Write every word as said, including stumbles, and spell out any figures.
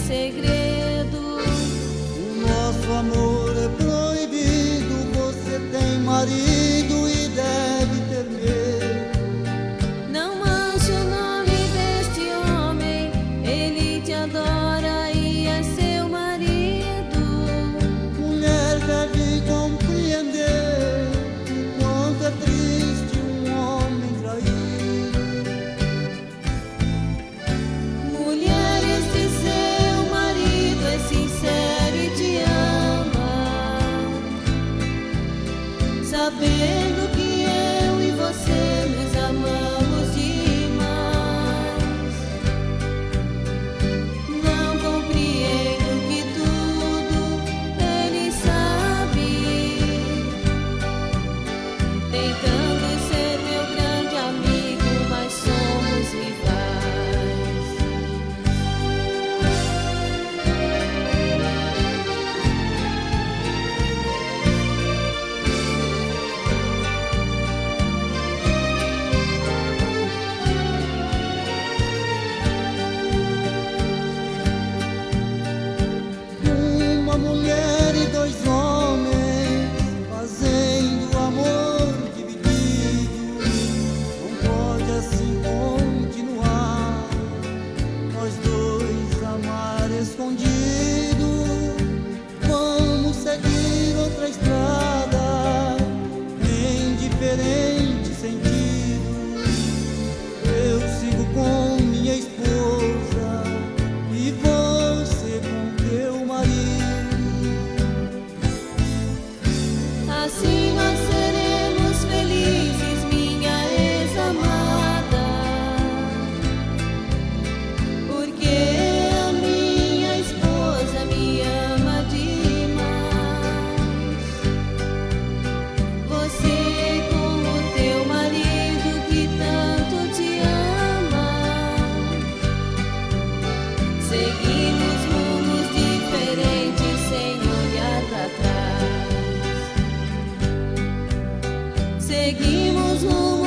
segredo. O nosso amor é proibido, você tem marido e deve ter medo. Não manche o nome deste homem, ele te adora e é seu marido. Mulher deve compreender o quanto é triste um homem traído. Mulher, esse seu marido é sincero e te ama, sabendo que eu e você nos amamos demais. Não compreendo que tudo ele sabe, tentando ser meu grande amigo, mas somos rivais. Uma mulher e dois homens fazendo amor dividido. Não pode assim continuar, nós dois amar escondido. Vamos seguir outra estrada em diferente sentido. Eu sigo com minha esposa e você com teu marido. Assim nós seremos felizes, minha ex-amada, porque a minha esposa me ama demais. Você com o teu marido que tanto te ama, seguimos rumos diferentes sem olhar pra trás. Seguimos rumo